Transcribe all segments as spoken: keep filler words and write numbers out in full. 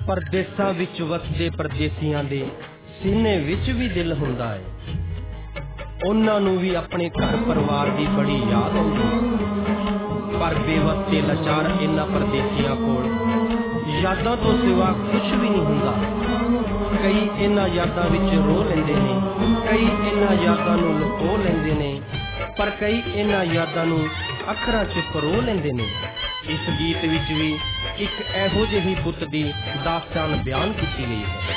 परदेसां विच वसदे परदेसियां दे सीने विच भी दिल हुंदा है। उन्हां नूं भी अपने घर परिवार दी बड़ी याद आउंदी है। पर बेवस ते लाचार इन्हां परदेसियां कोल यादां तो सिवा कुछ भी नहीं हुंदा। कई इन्हां यादां विच रो लैंदे ने, कई इन्हां यादां नूं लुको लैंदे ने, पर कई इन्हां यादां नूं अखरां च परो लैंदे ने। इस गीत विच भी एक इहो जिही पुत दी दास्तान बयान की गई है।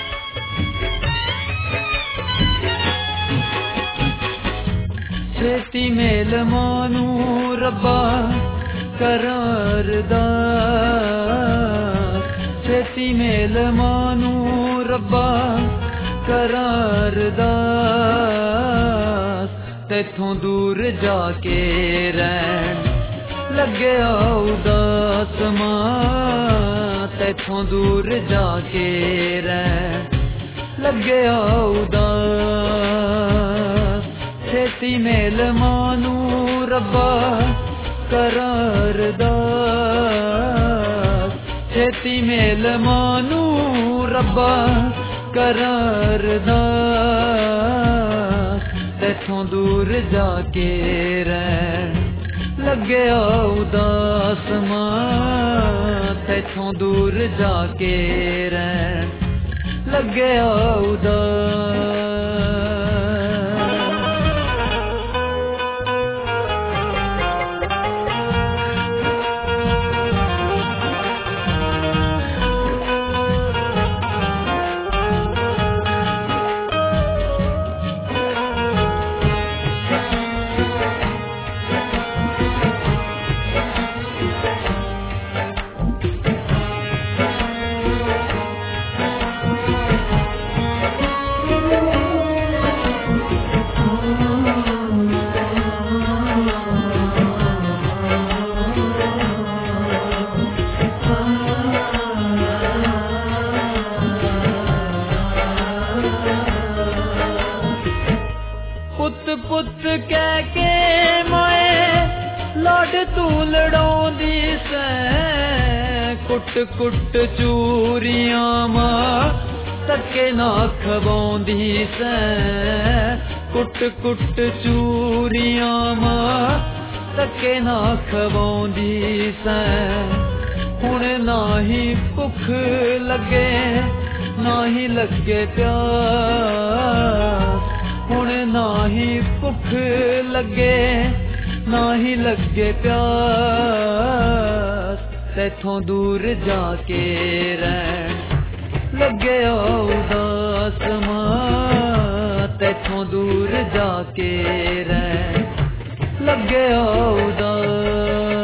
छेती मेल मानू रब्बा करार दा, छेती मेल मानू रब्बा करार दा, तेथों दूर जाके रहन लगे उदास मां, तेथों दूर जाके रहन लगे उदास। छेती मेल मानू रब्बा करार दा, छेती मेल मानू रब्बा करार दा, तेथों दूर जाके रहन लगे उदास मां, तेथों दूर जाके रहन लगे उदास। पुत कह के माए लाड तू लड़ाउंदी सै, कुट कुट चूरियां मां तके ना खवाउंदी सै, कुट कुट चूरियां मां तके ना खवाउंदी सै। हुण ना ही भुख लगे ना ही लगे प्यास, हुण ना ही भुख लगे ना ही लगे प्यास, तेथों दूर जाके रहन लगे उदास मां, तेथों दूर जाके रहन लगे उदास।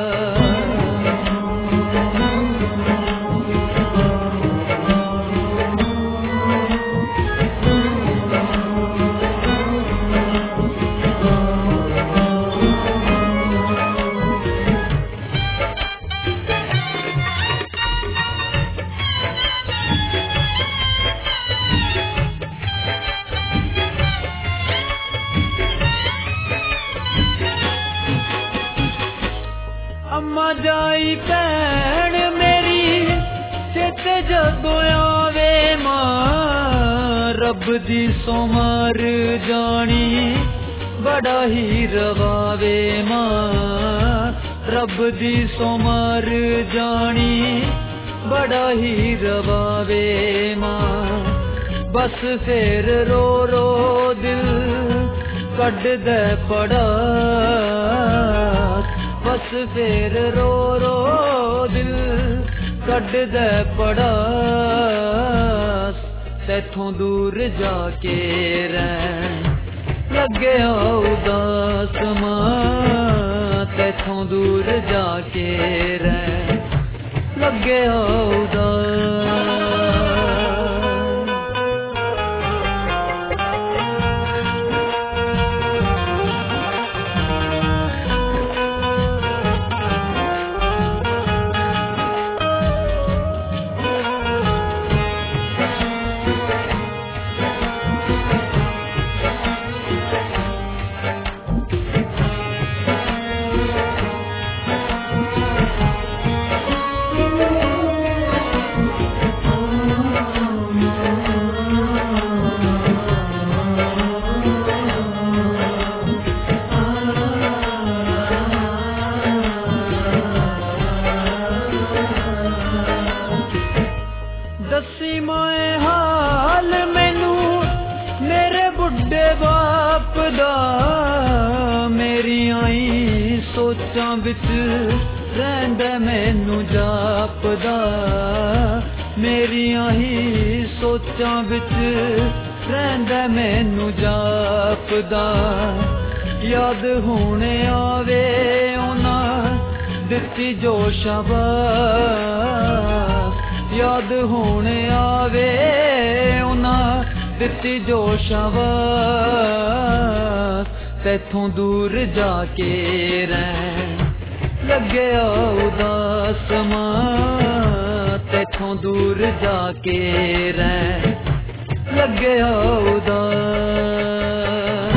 अम्मा जाई भैन मेरी चेते जदों आवे मां, रब दी सोमर जानी बड़ा ही रवावे मां, रब दी सोमर जानी बड़ा ही रवावे मां। बस फिर रो रो दिल कड दे पड़ा, बस फिर रो रो दिल कड दे पड़ा, तेथों दूर जाके रहन लगे उदास मां, तेथों दूर जाके रहन लगे उदास। ਸੋਚਾਂ ਵਿੱਚ ਰਹਿੰਦਾ ਮੈਨੂੰ ਜਾਪਦਾ, ਮੇਰੀਆਂ ਹੀ ਸੋਚਾਂ ਵਿੱਚ ਰਹਿੰਦਾ ਮੈਨੂੰ ਜਾਪਦਾ। ਯਾਦ ਹੁਣ ਆਵੇ ਉਹਨਾਂ ਦਿੱਤੀ ਜੋ ਸ਼ਾਬਾਸ਼, ਯਾਦ ਹੁਣ ਆਵੇ ਉਹਨਾਂ ਦਿੱਤੀ ਜੋ ਸ਼ਾਬਾਸ਼। ਤੈਥੋਂ ਦੂਰ ਜਾ ਕੇ ਰਹਿਣ ਲੱਗਿਆ ਉਦਾਸ ਮਾਂ, ਤੈਥੋਂ ਦੂਰ ਜਾ ਕੇ ਰਹਿਣ ਲੱਗਿਆ ਉਦਾਸ।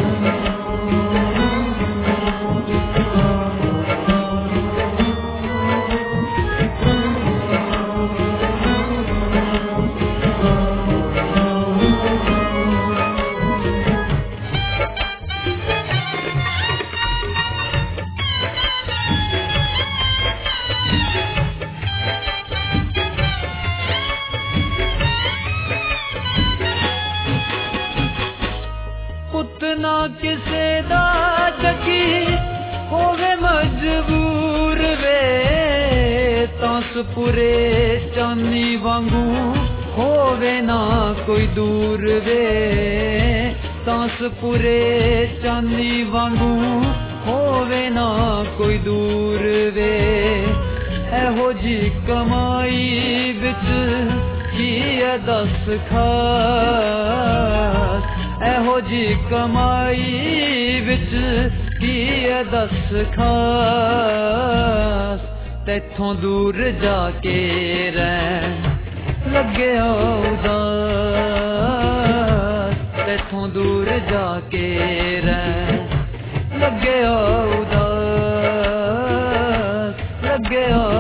ਪੁੱਤ ਨਾ ਕਿਸੇ ਦਾ ਜੱਗੀ ਹੋਵੇ ਮਜਬੂਰ ਵੇ, ਤਾਂਸਪੁਰੇ ਚਾਨੀ ਵਾਂਗੂ ਹੋਵੇ ਨਾ ਕੋਈ ਦੂਰ ਵੇ, ਤਾਂਸਪੁਰੇ ਚਾਨੀ ਵਾਂਗੂ ਹੋਵੇ ਨਾ ਕੋਈ ਦੂਰ ਵੇ। ਇਹੋ ਜੀ ਕਮਾਈ ਵਿੱਚ ਕੀ ਹੈ ਦੱਸ ਖਾਸ, ਇਹੋ ਜੀ ਕਮਾਈ ਵਿੱਚ ਕੀ ਹੈ ਦੱਸ ਖਾਸ। ਤੈਥੋਂ ਦੂਰ ਜਾ ਕੇ ਰਹਿਣ ਲੱਗਿਆ ਉਦਾਸ, ਤੈਥੋਂ ਦੂਰ ਜਾ ਕੇ ਰਹਿਣ ਲੱਗਿਆ ਉਦਾਸ, ਲੱਗਿਆ